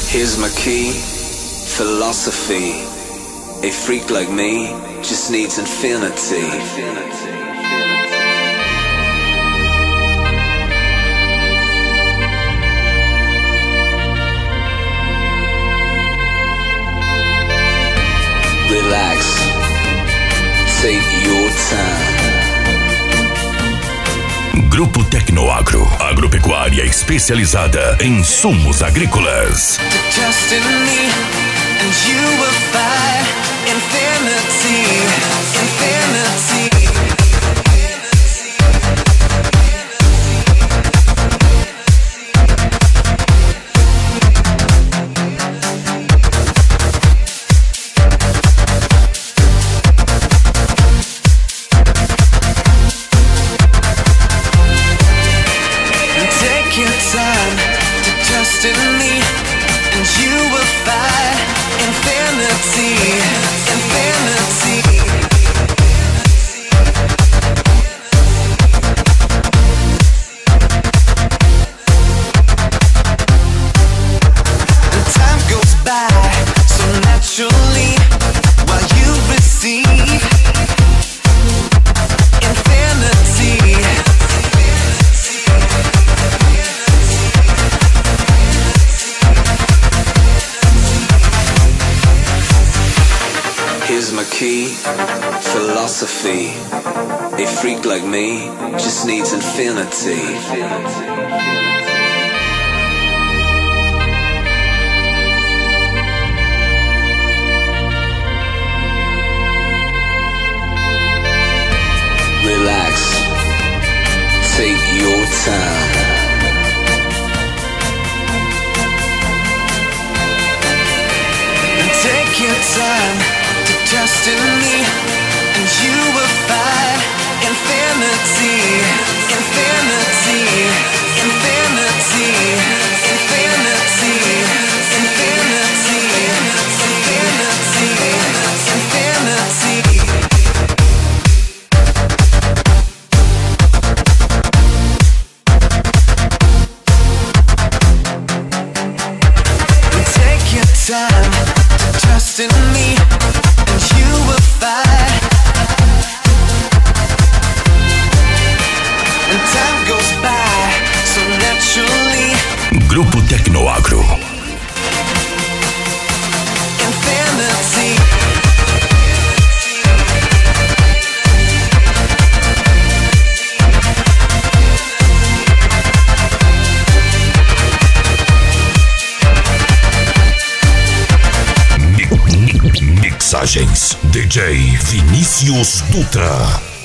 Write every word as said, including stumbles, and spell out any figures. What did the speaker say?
Here's my key, philosophy. A freak like me just needs infinity. Relax, take your time. Grupo Tecnoagro, agropecuária especializada em insumos agrícolas. Trust in me and you will find infinity, infinity. Here's my key, philosophy. A freak like me just needs infinity. Relax, take your time. Take your time to trust in me, and you will find infinity, infinity, infinity, infinity, infinity, infinity, infinity. Take your time to trust in me, and you will find. And time goes by so naturally. Grupo Tecnoagro. Infinity. Mixagens D J Vinícius Dutra.